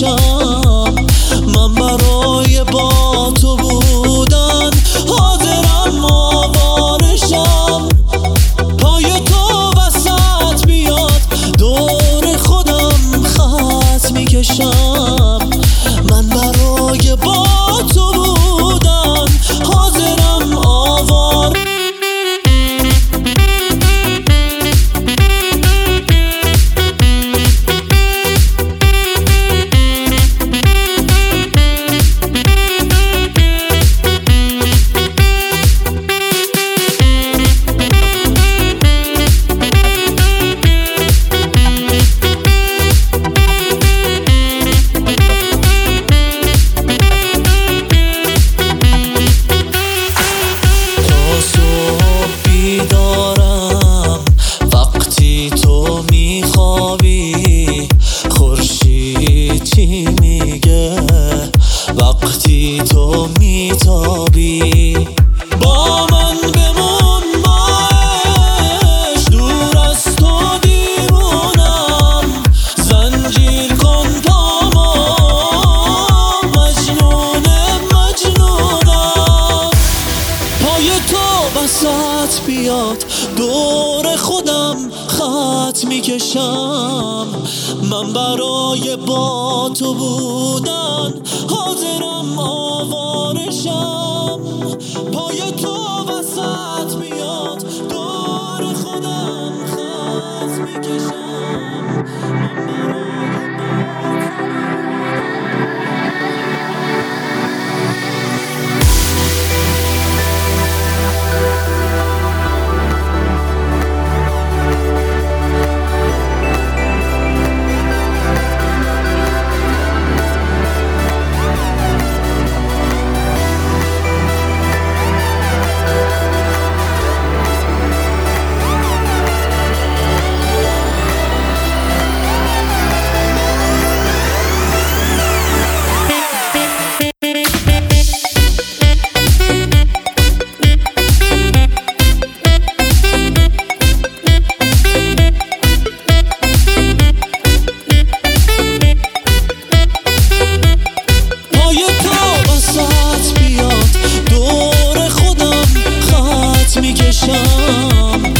میکشم. من برای با تو بودن حاضرم آوارشم. پای تو وسط بیاد دور خودم خط میکشم. من برای با تو بودن حاضرم آوار. دارم وقتی تو میخوابی، خورشید چی میگه وقتی تو میتابی؟ با من بمون باش، دور از تو دیوونم. زنجیر کن پامو، مجنونم. پای تو وسط بیاد دور خودم خط میکشم. من برای با تو بودن حاضرم آوارشم. پای تو وسط بیاد دور خودم خط میکشم. دور خودم خط میکشم.